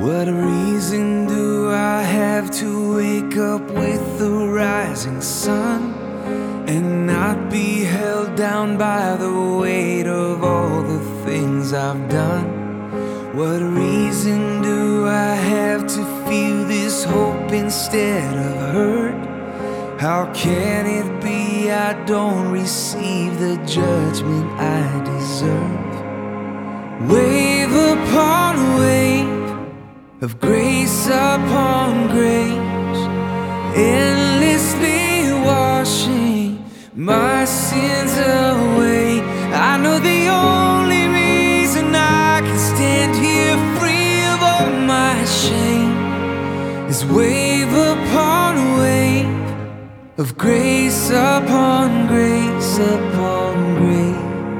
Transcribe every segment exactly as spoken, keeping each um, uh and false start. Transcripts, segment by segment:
What reason do I have to wake up with the rising sun and not be held down by the weight of all the things I've done? What reason do I have to feel this hope instead of hurt? How can it be I don't receive the judgment I deserve? Wave upon wave of grace upon grace, endlessly washing my sins away. I know the only reason I can stand here free of all my shame is wave upon wave of grace upon grace upon grace.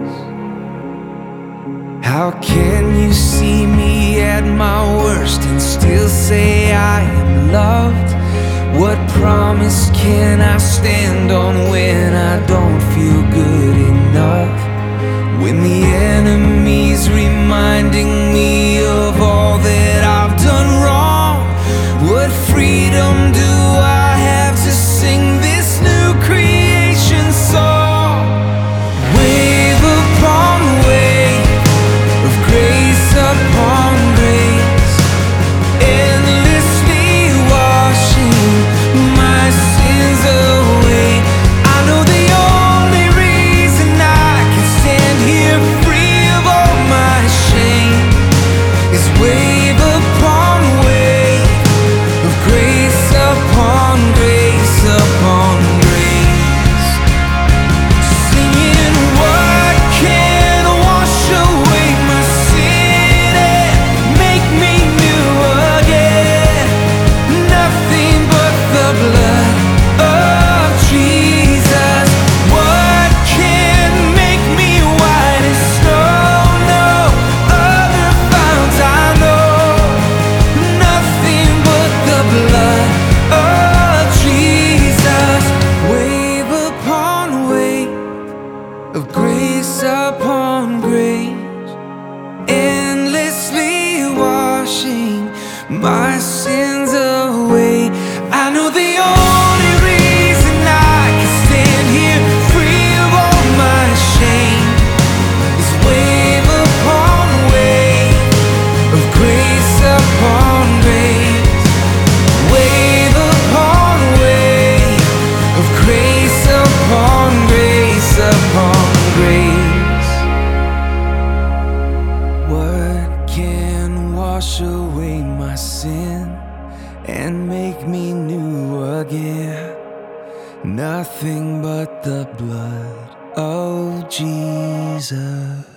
How can you see me at my worst and still say I am loved? What promise can I stand on when I don't feel good enough? When the enemy's reminding me of all that I've done wrong, what freedom do I have to sing this new creation song? Wave upon wave of grace upon grace, endlessly washing my sins away. I know the only reason I can stand here free of all my shame is wave upon wave of grace upon grace upon grace. Singing, what can wash away my sin and make me new again? Nothing but the blood of Jesus. What can make me white as snow? No other fount I know. Nothing but the blood of Jesus. Wave upon wave of grace upon grace, endlessly washing my sins away. I know the only reason I can stand here free of all my shame is wave upon wave of grace upon grace, wave upon wave of grace upon grace upon grace. What can wash away my sin and make me new again? Nothing but the blood of Jesus.